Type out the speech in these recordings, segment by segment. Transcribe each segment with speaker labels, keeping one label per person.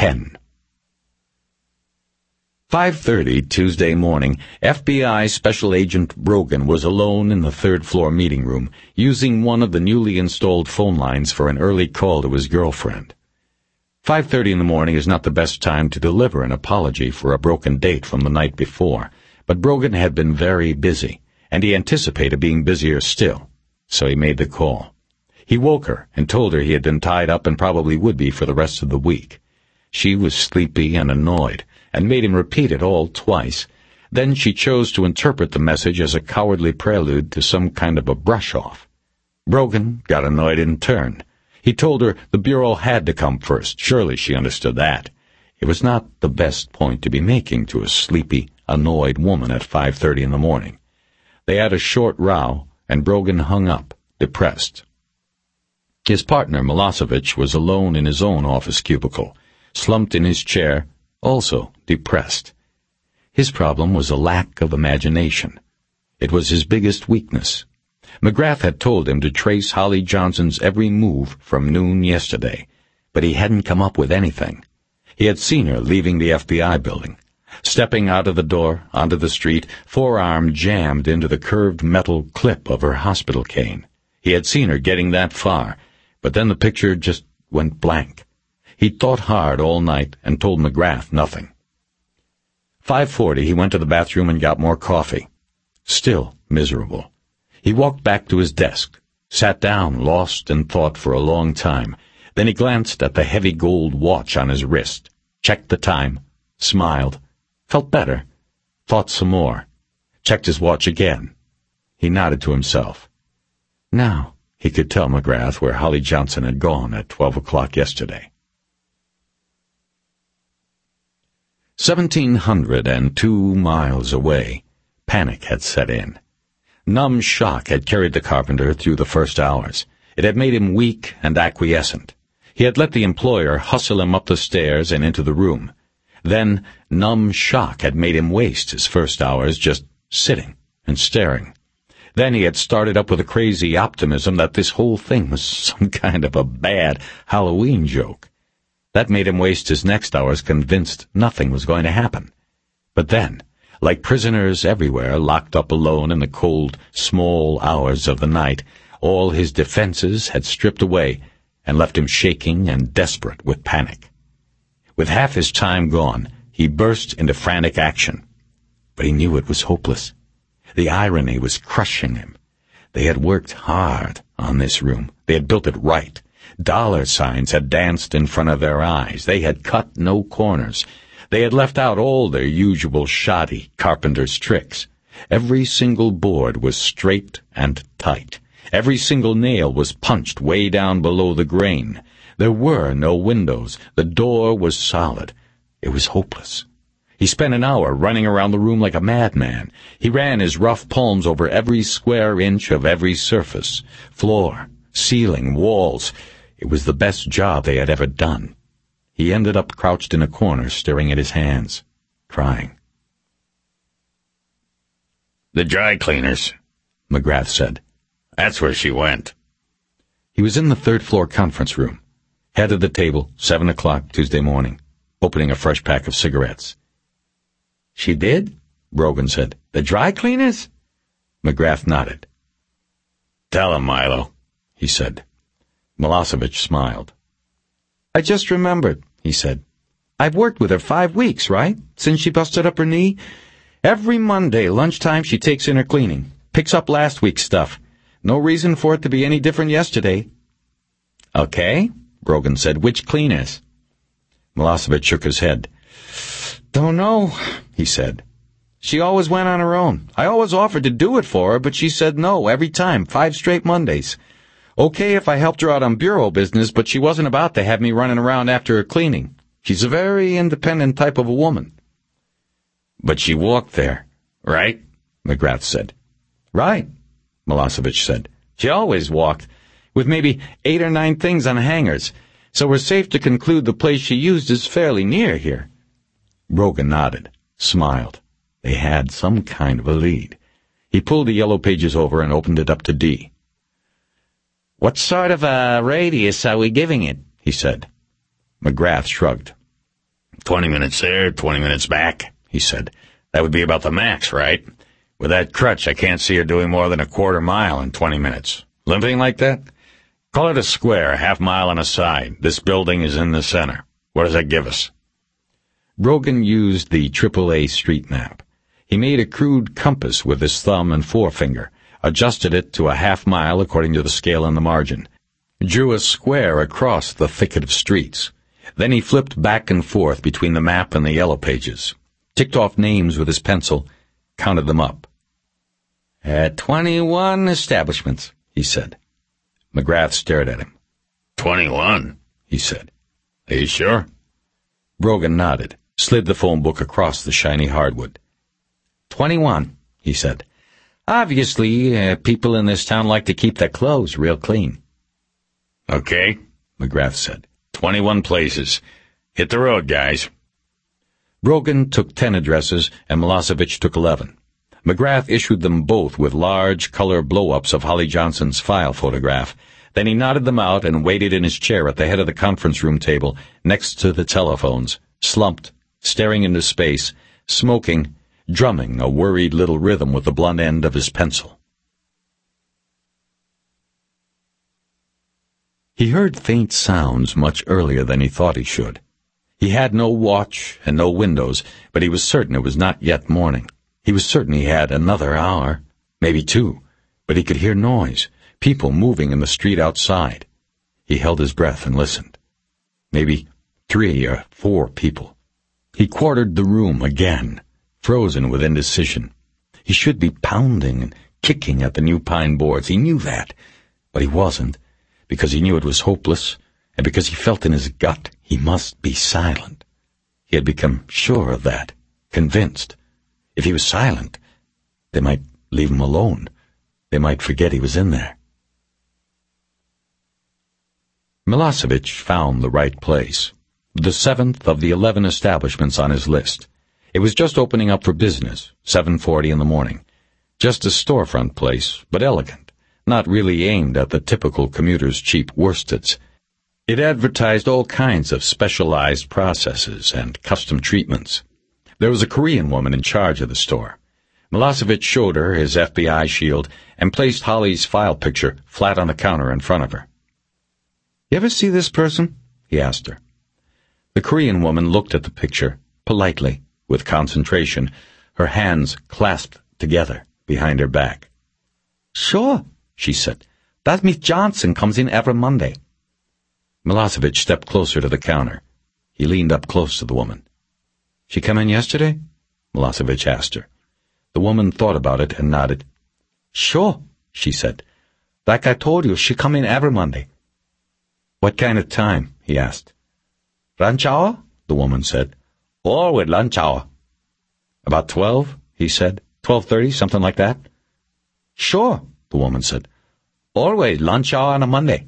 Speaker 1: 10. 5:30 Tuesday morning, FBI Special Agent Brogan was alone in the third-floor meeting room, using one of the newly installed phone lines for an early call to his girlfriend. 5:30 in the morning is not the best time to deliver an apology for a broken date from the night before, but Brogan had been very busy, and he anticipated being busier still, so he made the call. He woke her and told her he had been tied up and probably would be for the rest of the week. She was sleepy and annoyed, and made him repeat it all twice. Then she chose to interpret the message as a cowardly prelude to some kind of a brush-off. Brogan got annoyed in turn. He told her the Bureau had to come first. Surely she understood that. It was not the best point to be making to a sleepy, annoyed woman at 5:30 in the morning. They had a short row, and Brogan hung up, depressed. His partner, Milosevic, was alone in his own office cubicle, slumped in his chair, also depressed. His problem was a lack of imagination. It was his biggest weakness. McGrath had told him to trace Holly Johnson's every move from noon yesterday, but he hadn't come up with anything. He had seen her leaving the FBI building, stepping out of the door onto the street, forearm jammed into the curved metal clip of her hospital cane. He had seen her getting that far, but then the picture just went blank. He'd thought hard all night and told McGrath nothing. 5:40, he went to the bathroom and got more coffee. Still miserable. He walked back to his desk, sat down, lost in thought for a long time. Then he glanced at the heavy gold watch on his wrist, checked the time, smiled, felt better, thought some more, checked his watch again. He nodded to himself. Now he could tell McGrath where Holly Johnson had gone at 12 o'clock yesterday. 1,702 miles away, panic had set in. Numb shock had carried the carpenter through the first hours. It had made him weak and acquiescent. He had let the employer hustle him up the stairs and into the room. Then numb shock had made him waste his first hours just sitting and staring. Then he had started up with a crazy optimism that this whole thing was some kind of a bad Halloween joke. That made him waste his next hours convinced nothing was going to happen. But then, like prisoners everywhere locked up alone in the cold, small hours of the night, all his defenses had stripped away and left him shaking and desperate with panic. With half his time gone, he burst into frantic action. But he knew it was hopeless. The irony was crushing him. They had worked hard on this room. They had built it right. Dollar signs had danced in front of their eyes. They had cut no corners. They had left out all their usual shoddy carpenter's tricks. Every single board was straight and tight. Every single nail was punched way down below the grain. There were no windows. The door was solid. It was hopeless. He spent an hour running around the room like a madman. He ran his rough palms over every square inch of every surface, floor, ceiling, walls. It was the best job they had ever done. He ended up crouched in a corner, staring at his hands, crying.
Speaker 2: "The dry cleaners," McGrath said. "That's where she went."
Speaker 1: He was in the third-floor conference room, head of the table, 7 o'clock Tuesday morning, opening a fresh pack of cigarettes.
Speaker 2: "She did?"
Speaker 1: Brogan said.
Speaker 2: "The dry cleaners?"
Speaker 1: McGrath nodded.
Speaker 2: "Tell him, Milo,"
Speaker 1: he said. Milosevic smiled.
Speaker 3: "I just remembered," he said. "I've worked with her 5 weeks, right? Since she busted up her knee. Every Monday, lunchtime, she takes in her cleaning. Picks up last week's stuff. No reason for it to be any different yesterday."
Speaker 1: "Okay," Brogan said. "Which cleaners?" Milosevic shook his head.
Speaker 3: "Don't know," he said. "She always went on her own. I always offered to do it for her, but she said no every time, 5 straight Mondays. Okay if I helped her out on bureau business, but she wasn't about to have me running around after her cleaning. She's a very independent type of a woman."
Speaker 1: "But she walked there, right?" McGrath said.
Speaker 3: "Right," Milosevic said. "She always walked, with maybe 8 or 9 things on hangers, so we're safe to conclude the place she used is fairly near here."
Speaker 1: Brogan nodded, smiled. They had some kind of a lead. He pulled the yellow pages over and opened it up to D.
Speaker 2: "What sort of a radius are we giving it?"
Speaker 1: he said. McGrath shrugged.
Speaker 2: 20 minutes there, 20 minutes back, he said. That would be about the max, right? With that crutch, I can't see her doing more than a quarter mile in 20 minutes. Limping like that? Call it a square, a half mile on a side. This building is in the center. What does that give us?
Speaker 1: Brogan used the AAA street map. He made a crude compass with his thumb and forefinger, adjusted it to a half mile according to the scale on the margin, drew a square across the thicket of streets. Then he flipped back and forth between the map and the yellow pages, ticked off names with his pencil, counted them up. 21 establishments, he said. McGrath stared at him.
Speaker 2: 21,
Speaker 1: he said.
Speaker 2: Are you sure?
Speaker 1: Brogan nodded, slid the phone book across the shiny hardwood. 21, he said. Obviously, people in this town like to keep their clothes real clean.
Speaker 2: Okay, McGrath said. 21 places. Hit the road, guys.
Speaker 1: Brogan took 10 addresses, and Milosevic took 11. McGrath issued them both with large color blow-ups of Holly Johnson's file photograph. Then he nodded them out and waited in his chair at the head of the conference room table, next to the telephones, slumped, staring into space, smoking, drumming a worried little rhythm with the blunt end of his pencil. He heard faint sounds much earlier than he thought he should. He had no watch and no windows, but he was certain it was not yet morning. He was certain he had another hour, maybe 2, but he could hear noise, people moving in the street outside. He held his breath and listened. Maybe 3 or 4 people. He quartered the room again, frozen with indecision. He should be pounding and kicking at the new pine boards. He knew that, but he wasn't, because he knew it was hopeless, and because he felt in his gut he must be silent. He had become sure of that, convinced. If he was silent, they might leave him alone. They might forget he was in there. Milosevic found the right place, the 7th of the 11 establishments on his list. It was just opening up for business, 7:40 in the morning. Just a storefront place, but elegant, not really aimed at the typical commuter's cheap worsteds. It advertised all kinds of specialized processes and custom treatments. There was a Korean woman in charge of the store. Milosevic showed her his FBI shield and placed Holly's file picture flat on the counter in front of her. "You ever see this person?" he asked her. The Korean woman looked at the picture, politely, with concentration, her hands clasped together behind her back. "Sure," she said. "That Miss Johnson comes in every Monday." Milosevic stepped closer to the counter. He leaned up close to the woman. "She come in yesterday?" Milosevic asked her. The woman thought about it and nodded. "Sure," she said. "Like I told you, she come in every Monday." "What kind of time?" he asked. "Lunch hour," the woman said. "Always lunch hour." "About 12?" he said. 12:30, something like that? "Sure," the woman said. "Always lunch hour on a Monday."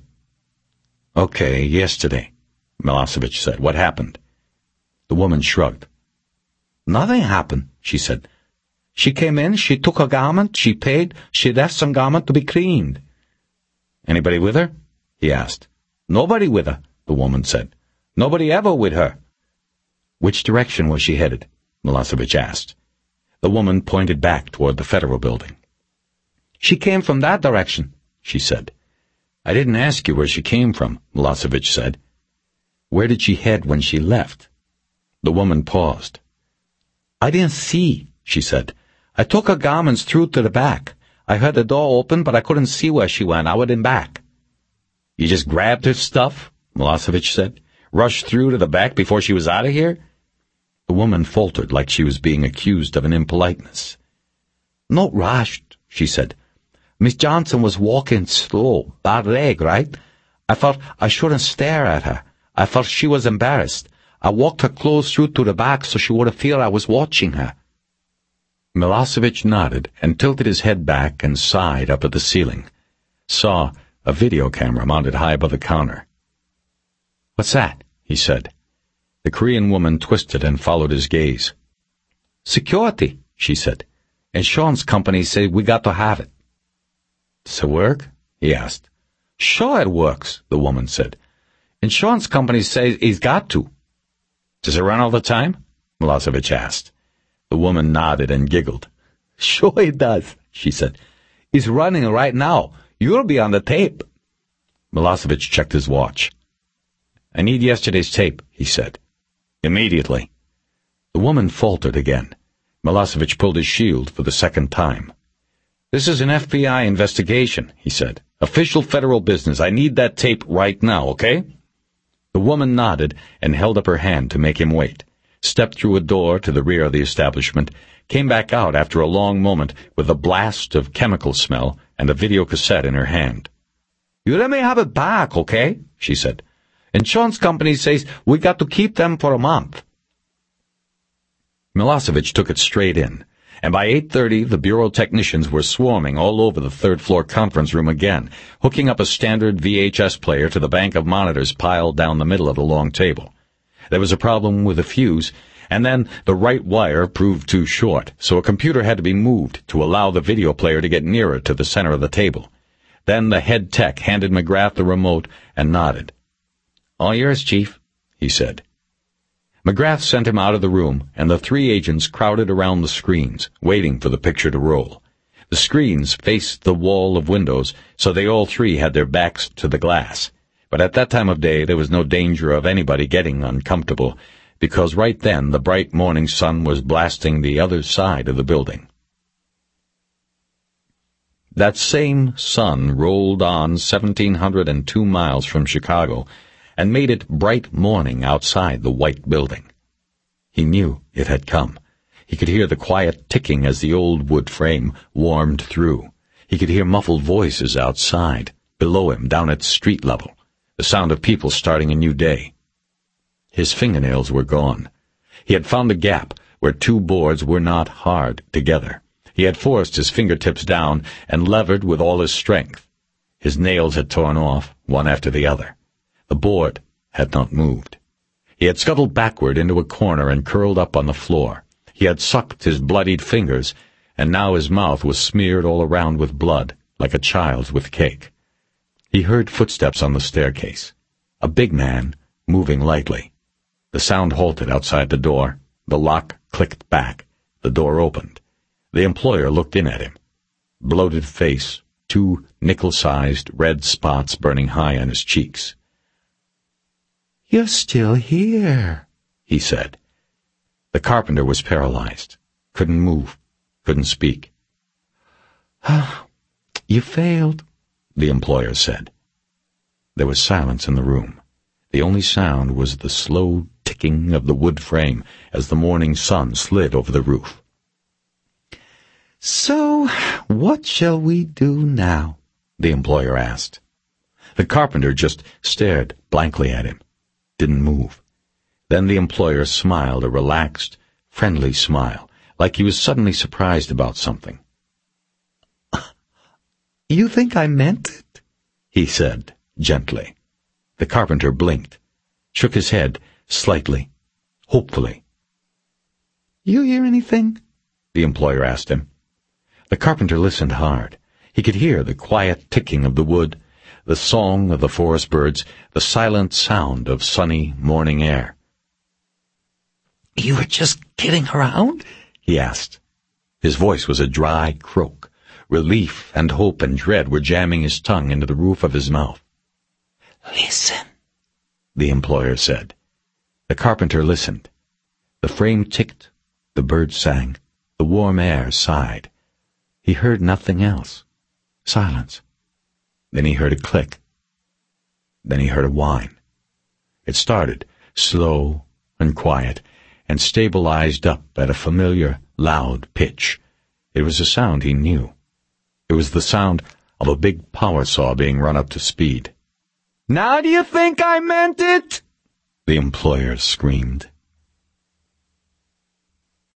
Speaker 1: "Okay, yesterday," Milosevic said. "What happened?" The woman shrugged. "Nothing happened," she said. "She came in, she took her garment, she paid, she left some garment to be cleaned." "Anybody with her?" he asked. "Nobody with her," the woman said. "Nobody ever with her." "Which direction was she headed?" Milosevic asked. The woman pointed back toward the Federal Building. "She came from that direction," she said. "I didn't ask you where she came from," Milosevic said. "Where did she head when she left?" The woman paused. "I didn't see," she said. "I took her garments through to the back. I heard the door open, but I couldn't see where she went. I went in back." "You just grabbed her stuff?" Milosevic said. "Rushed through to the back before she was out of here?" The woman faltered like she was being accused of an impoliteness. "Not rushed," she said. "Miss Johnson was walking slow, bad leg, right? I felt I shouldn't stare at her. I felt she was embarrassed. I walked her close through to the back so she wouldn't feel I was watching her." Milosevic nodded and tilted his head back and sighed up at the ceiling. Saw a video camera mounted high above the counter. "What's that?" he said. The Korean woman twisted and followed his gaze. "Security," she said. "Insurance companies say we got to have it." "Does it work?" he asked. "Sure it works," the woman said. "Insurance companies say he's got to."
Speaker 2: Does it run all the time? Milosevic asked.
Speaker 1: The woman nodded and giggled. Sure it does, she said. It's running right now. You'll be on the tape.
Speaker 2: Milosevic checked his watch. I need yesterday's tape, he said. Immediately.
Speaker 1: The woman faltered again. Milosevic pulled his shield for the second time.
Speaker 2: This is an FBI investigation, he said. Official federal business. I need that tape right now, okay?
Speaker 1: The woman nodded and held up her hand to make him wait, stepped through a door to the rear of the establishment, came back out after a long moment with a blast of chemical smell and a video cassette in her hand. You let me have it back, okay? She said. Insurance company says we got to keep them for a month. Milosevic took it straight in, and by 8:30 the bureau technicians were swarming all over the third-floor conference room again, hooking up a standard VHS player to the bank of monitors piled down the middle of the long table. There was a problem with a fuse, and then the right wire proved too short, so a computer had to be moved to allow the video player to get nearer to the center of the table. Then the head tech handed McGrath the remote and nodded. All yours, Chief, he said. McGrath sent him out of the room, and the three agents crowded around the screens, waiting for the picture to roll. The screens faced the wall of windows, so they all three had their backs to the glass. But at that time of day there was no danger of anybody getting uncomfortable, because right then the bright morning sun was blasting the other side of the building. That same sun rolled on 1,702 miles from Chicago, and made it bright morning outside the white building. He knew it had come. He could hear the quiet ticking as the old wood frame warmed through. He could hear muffled voices outside, below him, down at street level, the sound of people starting a new day. His fingernails were gone. He had found a gap where two boards were not hard together. He had forced his fingertips down and levered with all his strength. His nails had torn off, one after the other. The board had not moved. He had scuttled backward into a corner and curled up on the floor. He had sucked his bloodied fingers, and now his mouth was smeared all around with blood, like a child's with cake. He heard footsteps on the staircase. A big man, moving lightly. The sound halted outside the door. The lock clicked back. The door opened. The employer looked in at him. Bloated face, two nickel-sized red spots burning high on his cheeks. You're still here, he said. The carpenter was paralyzed. Couldn't move. Couldn't speak. You failed, the employer said. There was silence in the room. The only sound was the slow ticking of the wood frame as the morning sun slid over the roof. So, what shall we do now? The employer asked. The carpenter just stared blankly at him. Didn't move. Then the employer smiled, a relaxed, friendly smile, like he was suddenly surprised about something. You think I meant it? He said, gently. The carpenter blinked, shook his head slightly, hopefully. You hear anything? The employer asked him. The carpenter listened hard. He could hear the quiet ticking of the wood, the song of the forest birds, the silent sound of sunny morning air. You were just kidding around? He asked. His voice was a dry croak. Relief and hope and dread were jamming his tongue into the roof of his mouth. Listen, the employer said. The carpenter listened. The frame ticked, the birds sang, the warm air sighed. He heard nothing else. Silence. Then he heard a click. Then he heard a whine. It started, slow and quiet, and stabilized up at a familiar, loud pitch. It was a sound he knew. It was the sound of a big power saw being run up to speed. Now do you think I meant it? The employer screamed.